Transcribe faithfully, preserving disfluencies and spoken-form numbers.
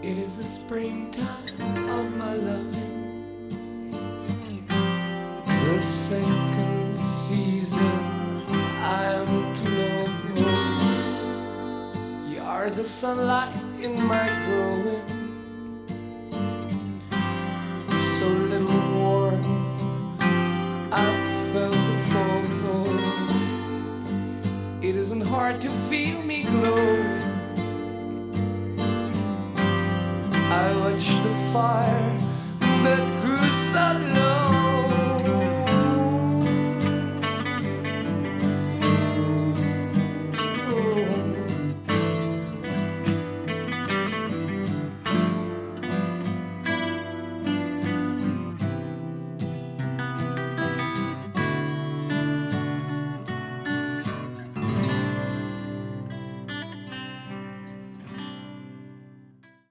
It is the springtime of my loving, the second season I am to know. You are the sunlight in my growing, so little warmth I've felt before. It isn't hard to feel me glowing. I watch the fire